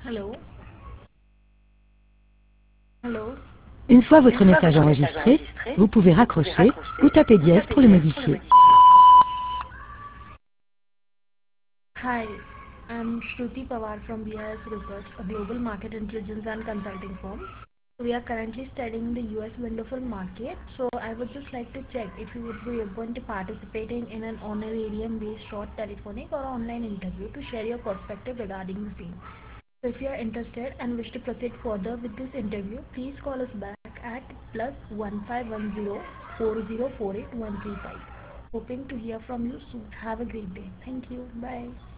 Hello. Hello. Une fois votre message enregistré, vous pouvez raccrocher ou taper dièse pour le modifier. Hi, I'm Shruti Pawar from BIS Research, a global market intelligence and consulting firm. We are currently studying the US wonderful market, so I would just like to check if you would be open to participating in an honorarium based short telephonic or online interview to share your perspective regarding the same. So if you are interested and wish to proceed further with this interview, please call us back at +1510 4048 135. Hoping to hear from you soon. Have a great day. Thank you. Bye.